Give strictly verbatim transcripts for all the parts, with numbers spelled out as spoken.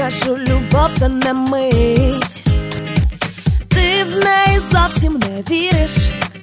кажу, любов це не мить, ти в неї зовсім не віриш.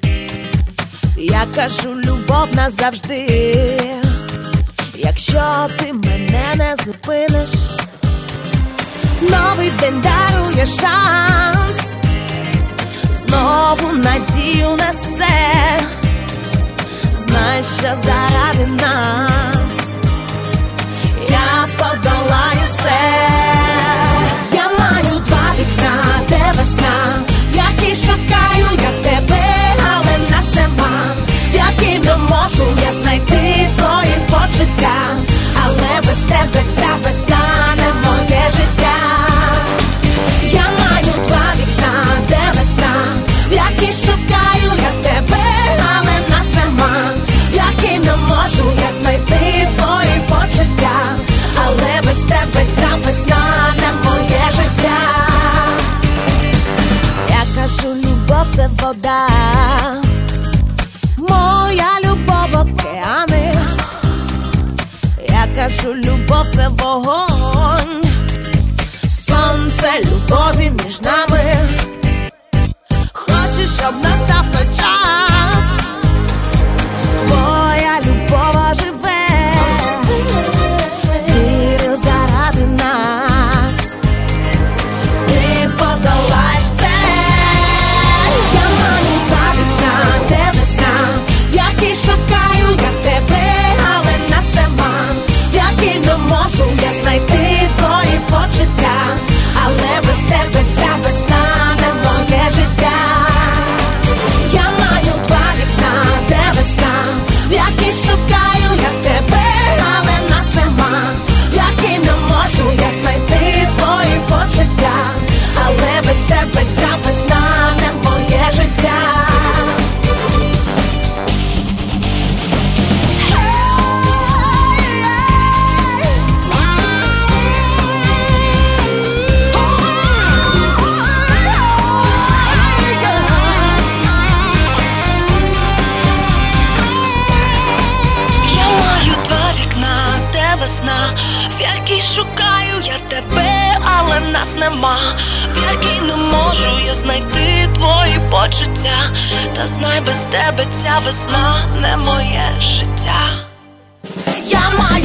Я кажу, любов назавжди, якщо ти мене не зупиниш. Новий день дарує шанс, знову надію несе. Знай, що заради нас я подолаю все. Я маю два вікна, де весна, в якій шукаю я тебе, але нас нема. В якій не можу я знайти твої почуття, але без тебе ця весна не моє життя. Я маю два вікна, де весна, в якій шукаю я тебе, але нас нема. В якій не можу я знайти твої почуття, але без тебе ця весна не моє життя. Я кажу, любов це вода, моя любов океани. Я кажу, любов це вогонь, сонце любові між нами. Хочеш, щоб настав той час, твоя любов оживе. Вірю заради нас, ти подолаєш все. Я маю два вікна, де весна, в якій шукаю я тебе, але нас нема. В якій не можу я знайти твої почуття, але без тебе ця весна не моє життя. Я маю два вікна, де весна, в якій шукаю я тебе, але нас нема. В якій не можу я знайти твої почуття, але без тебе ця весна не моє життя. Я маю два вікна, де весна, в якій шукаю я тебе, але нас нема. В якій не можу я знайти твої почуття, та знай, без тебе ця весна не моє життя. Я маю